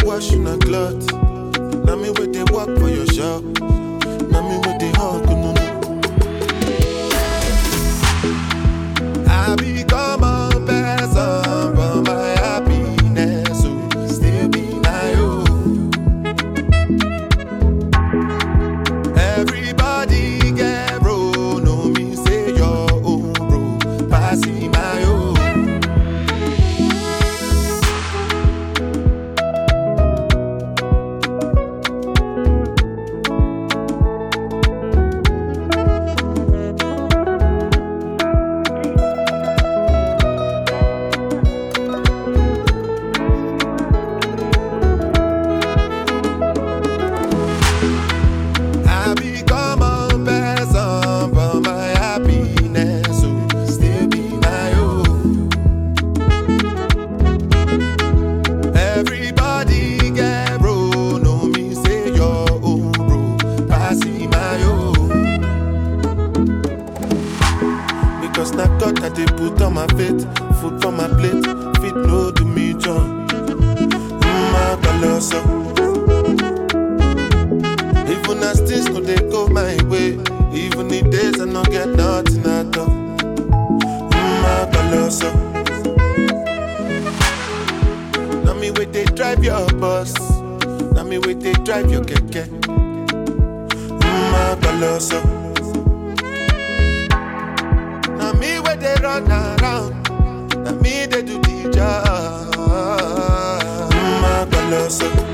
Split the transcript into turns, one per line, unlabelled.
wash in a cloth. Now me with they work for your shop. Now me with they hug, no. I become a person, but my happiness will still be my own. Everybody get bro, no me say your own bro, passing my own. I become a person, but my happiness will still be my own. Everybody get bro, no me say your own bro, passing my own. Because na God that they put on my faith, food for my plate, fit no do me John. My colossal. Even as things no they go my way, even the days I no get nothing at all. My colossal. Now me wait they drive your bus, now me wait they drive your keke. My colossal. Now me wait they run around, now me they do the job. My colossal.